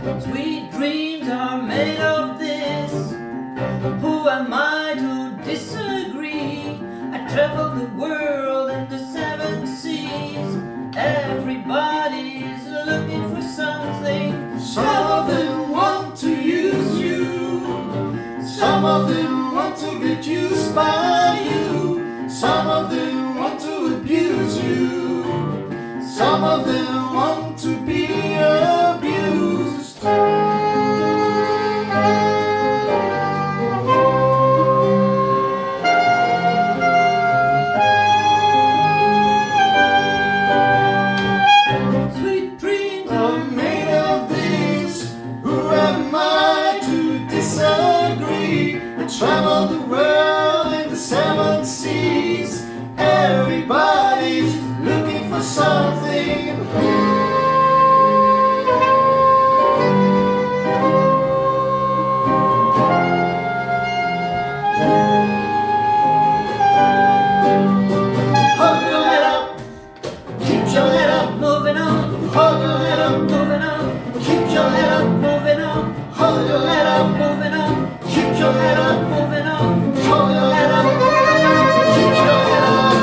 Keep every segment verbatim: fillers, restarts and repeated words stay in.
Sweet dreams are made of this. Who am I to disagree? I travel the world and the seven seas. Everybody's looking for something. Some of them want to use you. Some of them want to get used by you. Some of them want to abuse you. Some of them want to be abused. Sweet dreams are made of this. Who am I to disagree? I travel the world in the seven seas. Everybody's looking for something. Hold your head up, keep your head up, moving on, hold your head up, moving on, keep your head up, moving on, hold your head up, moving on, keep your head up, moving on, hold your head up, keep your head up.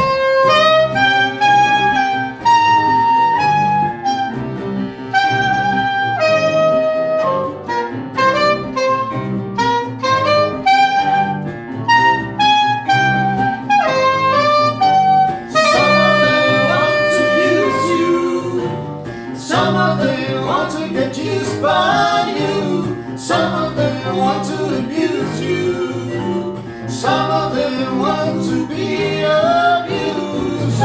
Some of them want to get used by you. Some of them want to abuse you. Some of them want to be abused.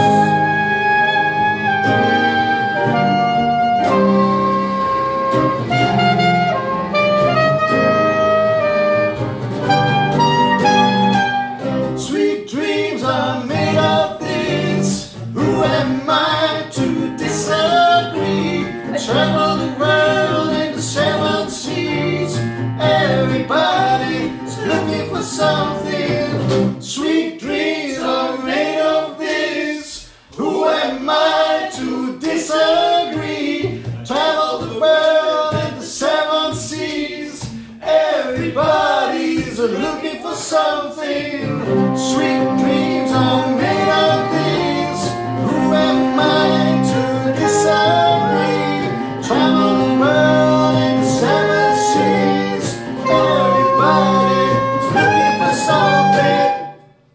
Sweet dreams are made of this. Who am I to disagree? I travel the world in the seven seas. Everybody's looking for something.